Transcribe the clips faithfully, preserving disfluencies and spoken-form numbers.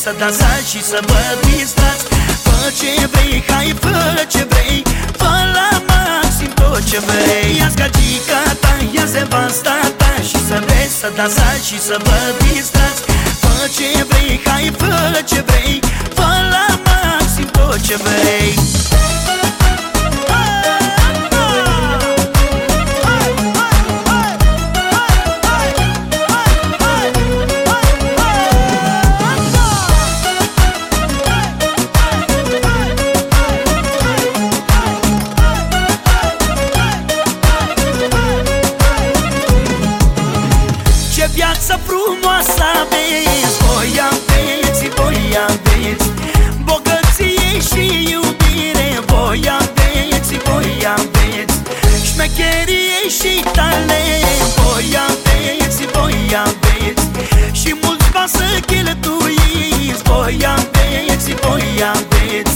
să dansați și să vă distrați. Fă ce vrei, hai, fă ce vrei, fă la maxim tot ce vrei. Ia-ți gagica ta, ia-ți nevasta ta și să vezi să dansați și să vă distrați. Fă ce vrei, hai, fă ce vrei, fă la maxim tot ce vrei. Ce viață frumoasă aveți, voi aveți, voi aveți bogăție și iubire, voi aveți, voi aveți șmecherie și talent, voi aveți, voi aveți și mulți bani să cheltuiți, voi aveți, voi aveți.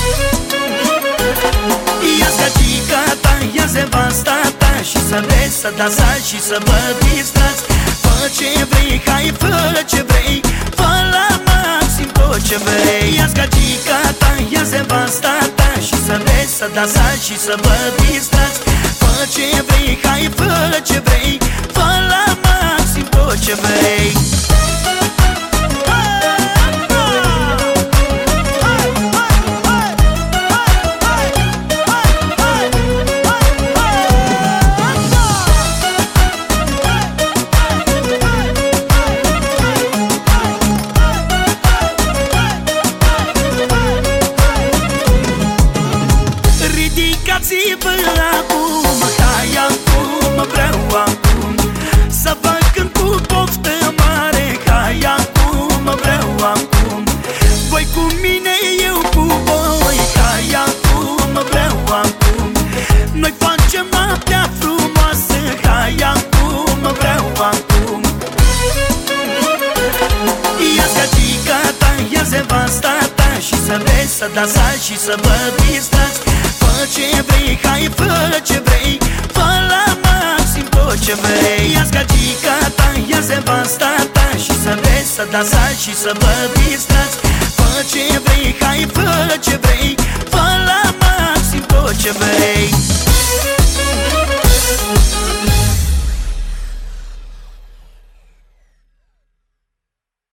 Ia-ți gagica ta, ia-ți nevasta ta și să vezi să dansați și să vă distrați. Fă ce vrei, hai, fă ce vrei, fă la maxim tot ce vrei. Ia-ți gagica ta, ia-ți nevasta ta și să vezi să dansați și să vă distrați. Fă ce vrei, hai, fă ce vrei, fă la maxim tot ce vrei. Ridicați-vă acum, hai acum, vreau acum să vă cânt cu poftă mare. Hai acum, vreau acum, voi cu mine, eu cu voi. Hai acum, vreau acum, noi facem noaptea frumoasă. Hai acum, vreau acum. Ia-ți gagica ta, ia-ți nevasta ta și să vezi să dansați și să vă distrați. Fă ce vrei, hai, fă ce vrei, fă la maxim tot ce vrei. Ia-ți gagica ta, ia-ți nevasta ta și să vezi să dansați și să vă distrați. Fă ce vrei, hai, fă ce vrei.